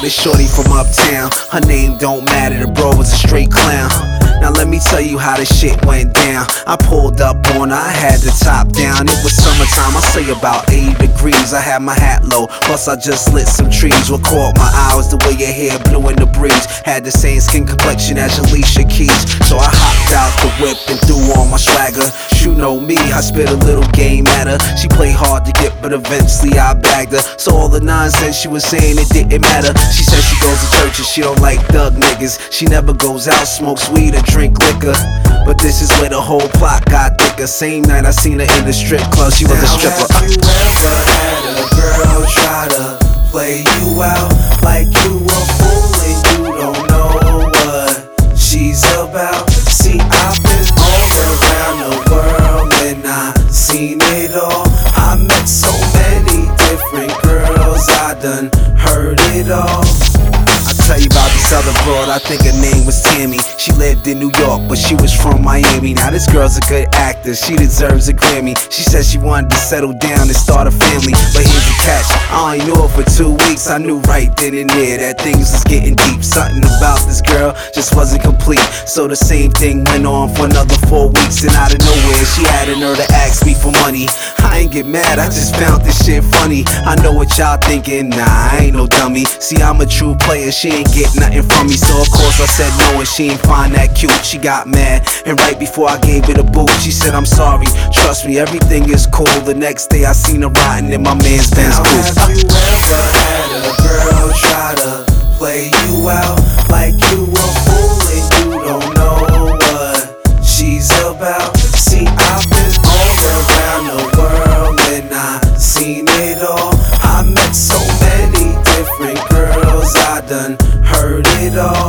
this shorty from uptown. Her name don't matter, the bro was a straight clown. Now let me tell you how this shit went down. I pulled up on her, I had the top down. It was summertime, I say about 80 degrees. I had my hat low, plus I just lit some trees. What caught my eye was the way your hair blew in the breeze. Had the same skin complexion as Alicia Keys. So I hopped out the whip and threw on my swagger. You know me, I spit a little game at her. She played hard to get, but eventually I bagged her. So all the nonsense she was saying, it didn't matter. She said she goes to church and she don't like thug niggas. She never goes out, smokes weed or drink liquor. But this is where the whole plot got thicker. Same night I seen her in the strip club, she was a stripper. Have you ever had a girl try to play you out like you a fool and you don't know what she's about? See, I've been all around the world and I seen it all. I met so many different girls, I done heard it all. Tell you about this other broad, I think her name was Tammy. She lived in New York, but she was from Miami. Now this girl's a good actor, she deserves a Grammy. She said she wanted to settle down and start a family, but here's the catch, I only knew her for 2 weeks. I knew right then and there that things was getting deep. Something about this girl just wasn't complete. So the same thing went on for another 4 weeks, and out of nowhere she had a nerve to ask me for money. I ain't get mad, I just found this shit funny. I know what y'all thinking, nah, I ain't no dummy. See, I'm a true player, she ain't get nothing from me. So of course I said no, and she ain't find that cute. She got mad, and right before I gave it a boot, she said I'm sorry, trust me, everything is cool. The next day I seen her riding in my man's Benz coupe. Have you ever had a girl try to play you out like you a fool and you don't know what she's about? See, I've been all around the world and I seen it all. I met so many different girls, I done heard it all.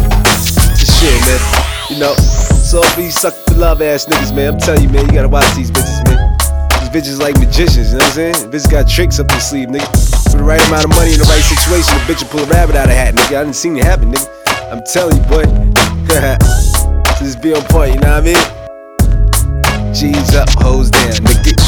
Shit, man. You know, so for you suck for love ass niggas, man, I'm telling you, man, you gotta watch these bitches, man. These bitches like magicians, you know what I'm saying? Bitches got tricks up their sleeve, nigga. For the right amount of money in the right situation, the bitch will pull a rabbit out of a hat, nigga. I didn't see it happen, nigga. I'm telling you, boy. Just be on point, you know what I mean? G's up, hoes down, nigga.